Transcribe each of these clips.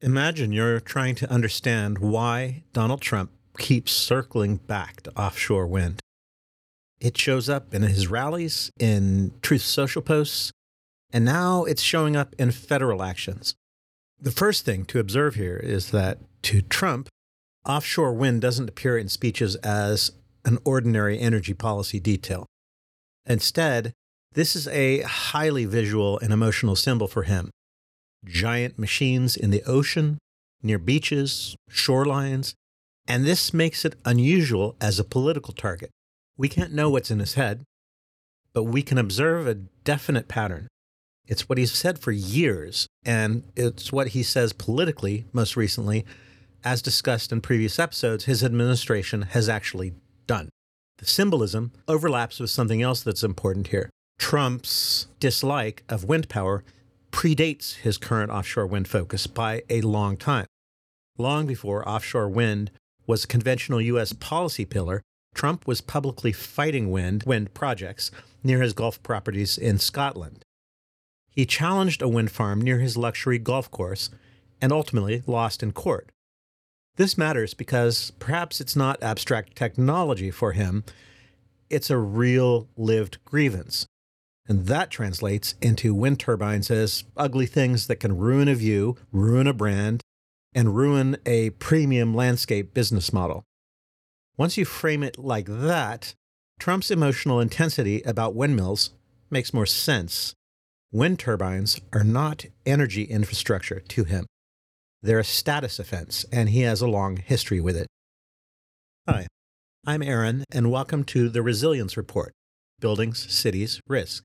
Imagine you're trying to understand why Donald Trump keeps circling back to offshore wind. It shows up in his rallies, in Truth Social posts, and now it's showing up in federal actions. The first thing to observe here is that to Trump, offshore wind doesn't appear in speeches as an ordinary energy policy detail. Instead, this is a highly visual and emotional symbol for him. Giant machines in the ocean, near beaches, shorelines, and this makes it unusual as a political target. We can't know what's in his head, but we can observe a definite pattern. It's what he's said for years, and it's what he says politically most recently. As discussed in previous episodes, his administration has actually done. The symbolism overlaps with something else that's important here. Trump's dislike of wind power predates his current offshore wind focus by a long time. Long before offshore wind was a conventional U.S. policy pillar, Trump was publicly fighting wind projects near his Gulf properties in Scotland. He challenged a wind farm near his luxury golf course and ultimately lost in court. This matters because perhaps it's not abstract technology for him, it's a real lived grievance. And that translates into wind turbines as ugly things that can ruin a view, ruin a brand, and ruin a premium landscape business model. Once you frame it like that, Trump's emotional intensity about windmills makes more sense. Wind turbines are not energy infrastructure to him. They're a status offense, and he has a long history with it. Hi, I'm Aaron, and welcome to the Resilience Report, Buildings, Cities, Risk.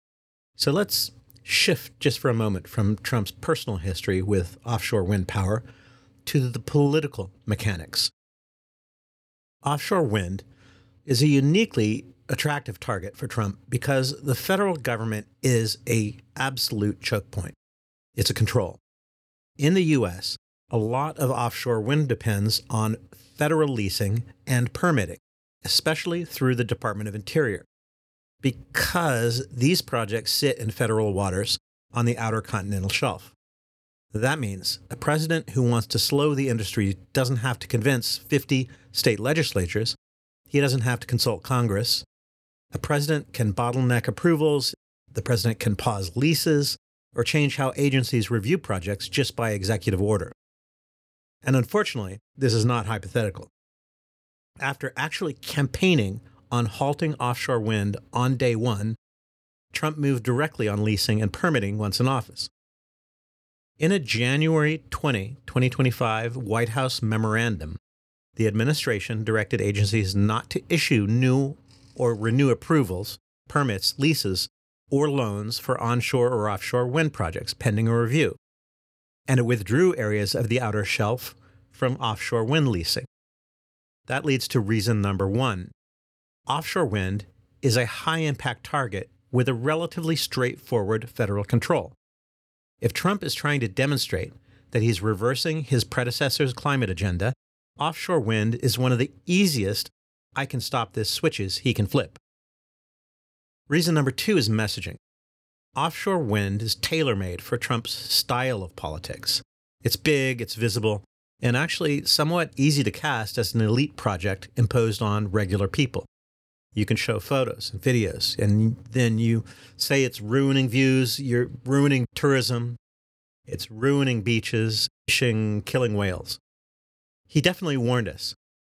So let's shift just for a moment from Trump's personal history with offshore wind power to the political mechanics. Offshore wind is a uniquely attractive target for Trump because the federal government is an absolute choke point. It's a control. In the U.S., a lot of offshore wind depends on federal leasing and permitting, especially through the Department of Interior, because these projects sit in federal waters on the outer continental shelf. That means a president who wants to slow the industry doesn't have to convince 50 state legislatures. He doesn't have to consult Congress. A president can bottleneck approvals. The president can pause leases or change how agencies review projects just by executive order. And unfortunately, this is not hypothetical. After actually campaigning on halting offshore wind on day one, Trump moved directly on leasing and permitting once in office. In a January 2025 White House memorandum, the administration directed agencies not to issue new or renew approvals, permits, leases, or loans for onshore or offshore wind projects pending a review, and it withdrew areas of the outer shelf from offshore wind leasing. That leads to reason number one. Offshore wind is a high-impact target with a relatively straightforward federal control. If Trump is trying to demonstrate that he's reversing his predecessor's climate agenda, offshore wind is one of the easiest I can stop this switches he can flip. Reason number two is messaging. Offshore wind is tailor-made for Trump's style of politics. It's big, it's visible, and actually somewhat easy to cast as an elite project imposed on regular people. You can show photos and videos, and then you say it's ruining views, you're ruining tourism, it's ruining beaches, fishing, killing whales. He definitely warned us.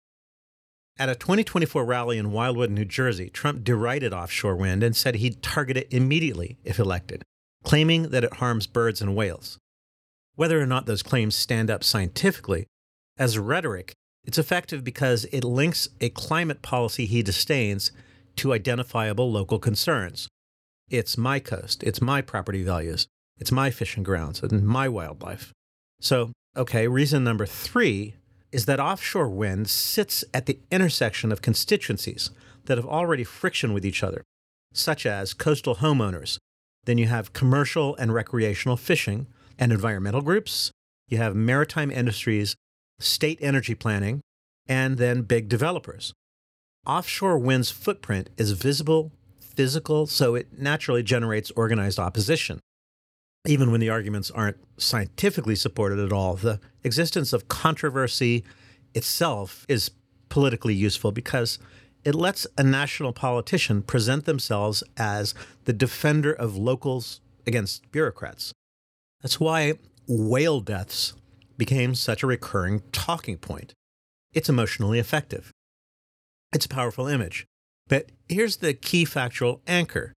At a 2024 rally in Wildwood, New Jersey, Trump derided offshore wind and said he'd target it immediately if elected, claiming that it harms birds and whales. Whether or not those claims stand up scientifically, as rhetoric, it's effective because it links a climate policy he disdains to identifiable local concerns. It's my coast, it's my property values, it's my fishing grounds, and my wildlife. So, reason number three is that offshore wind sits at the intersection of constituencies that have already friction with each other, such as coastal homeowners. Then you have commercial and recreational fishing and environmental groups. You have maritime industries, state energy planning, and then big developers. Offshore wind's footprint is visible, physical, so it naturally generates organized opposition. Even when the arguments aren't scientifically supported at all, the existence of controversy itself is politically useful because it lets a national politician present themselves as the defender of locals against bureaucrats. That's why whale deaths became such a recurring talking point. It's emotionally effective. It's a powerful image. But here's the key factual anchor.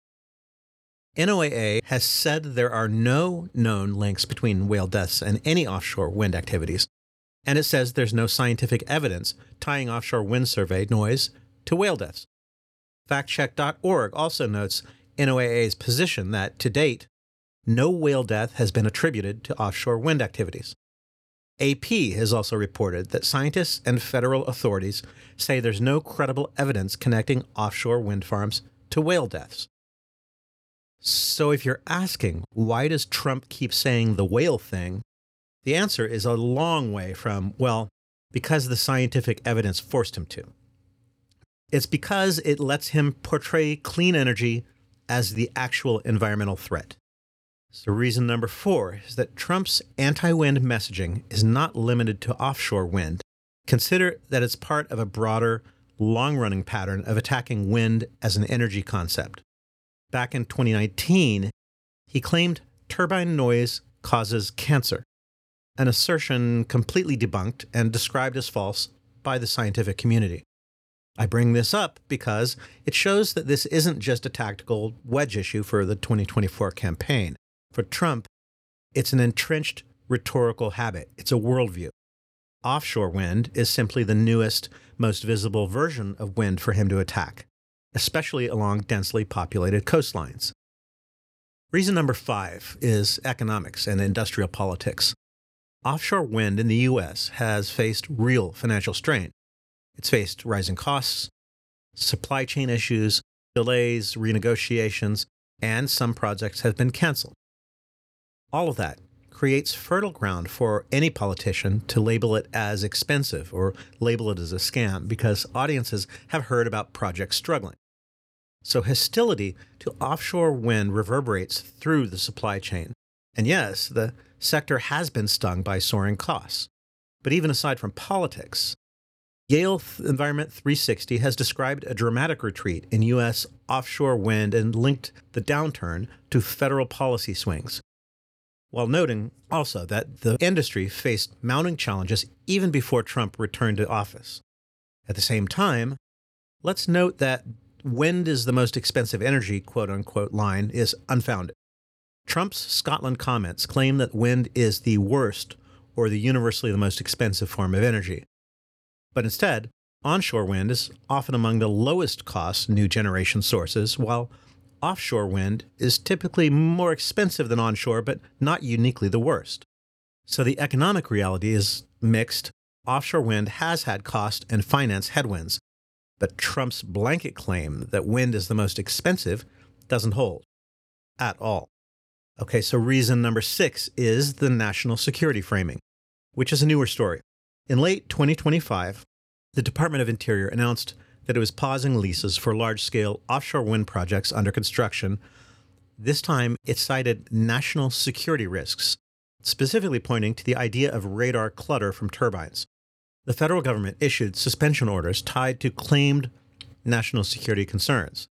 NOAA has said there are no known links between whale deaths and any offshore wind activities, and it says there's no scientific evidence tying offshore wind survey noise to whale deaths. Factcheck.org also notes NOAA's position that, to date, no whale death has been attributed to offshore wind activities. AP has also reported that scientists and federal authorities say there's no credible evidence connecting offshore wind farms to whale deaths. So if you're asking, why does Trump keep saying the whale thing? The answer is a long way from, well, because the scientific evidence forced him to. It's because it lets him portray clean energy as the actual environmental threat. So reason number 4 is that Trump's anti-wind messaging is not limited to offshore wind. Consider that it's part of a broader, long-running pattern of attacking wind as an energy concept. Back in 2019, he claimed turbine noise causes cancer, an assertion completely debunked and described as false by the scientific community. I bring this up because it shows that this isn't just a tactical wedge issue for the 2024 campaign. For Trump, it's an entrenched rhetorical habit. It's a worldview. Offshore wind is simply the newest, most visible version of wind for him to attack, especially along densely populated coastlines. Reason number 5 is economics and industrial politics. Offshore wind in the U.S. has faced real financial strain. It's faced rising costs, supply chain issues, delays, renegotiations, and some projects have been canceled. All of that creates fertile ground for any politician to label it as expensive or label it as a scam because audiences have heard about projects struggling. So hostility to offshore wind reverberates through the supply chain. And yes, the sector has been stung by soaring costs. But even aside from politics, Yale Environment 360 has described a dramatic retreat in U.S. offshore wind and linked the downturn to federal policy swings, while noting also that the industry faced mounting challenges even before Trump returned to office. At the same time, let's note that wind is the most expensive energy, quote-unquote, line is unfounded. Trump's Scotland comments claim that wind is the worst or the universally the most expensive form of energy. But instead, onshore wind is often among the lowest cost new generation sources, while offshore wind is typically more expensive than onshore, but not uniquely the worst. So the economic reality is mixed. Offshore wind has had cost and finance headwinds, but Trump's blanket claim that wind is the most expensive doesn't hold at all. Okay, so reason number 6 is the national security framing, which is a newer story. In late 2025, the Department of Interior announced that it was pausing leases for large-scale offshore wind projects under construction. This time, it cited national security risks, specifically pointing to the idea of radar clutter from turbines. The federal government issued suspension orders tied to claimed national security concerns.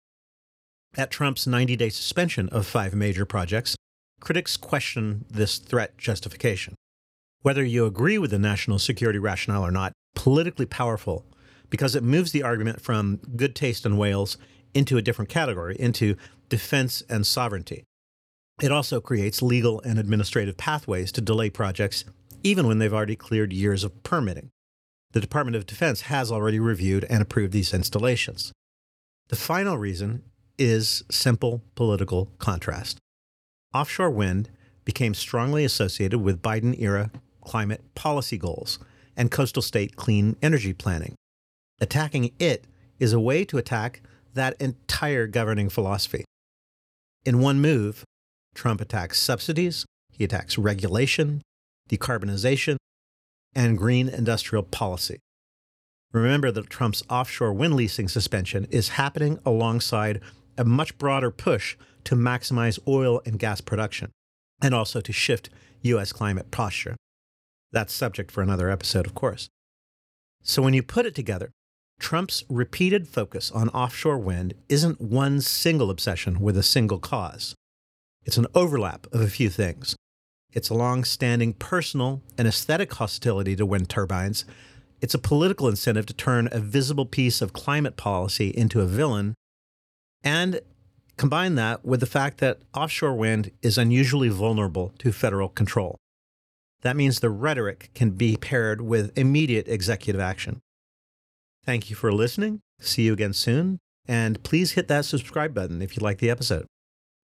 At Trump's 90-day suspension of 5 major projects, critics question this threat justification. Whether you agree with the national security rationale or not, politically powerful because it moves the argument from good taste in whales into a different category, into defense and sovereignty. It also creates legal and administrative pathways to delay projects, even when they've already cleared years of permitting. The Department of Defense has already reviewed and approved these installations. The final reason is simple political contrast. Offshore wind became strongly associated with Biden-era climate policy goals and coastal state clean energy planning. Attacking it is a way to attack that entire governing philosophy. In one move, Trump attacks subsidies, he attacks regulation, decarbonization, and green industrial policy. Remember that Trump's offshore wind leasing suspension is happening alongside a much broader push to maximize oil and gas production. and also to shift U.S. climate posture. That's subject for another episode, of course. So when you put it together, Trump's repeated focus on offshore wind isn't one single obsession with a single cause. It's an overlap of a few things. It's a long-standing personal and aesthetic hostility to wind turbines. It's a political incentive to turn a visible piece of climate policy into a villain. And combine that with the fact that offshore wind is unusually vulnerable to federal control. That means the rhetoric can be paired with immediate executive action. Thank you for listening. See you again soon. And please hit that subscribe button if you like the episode.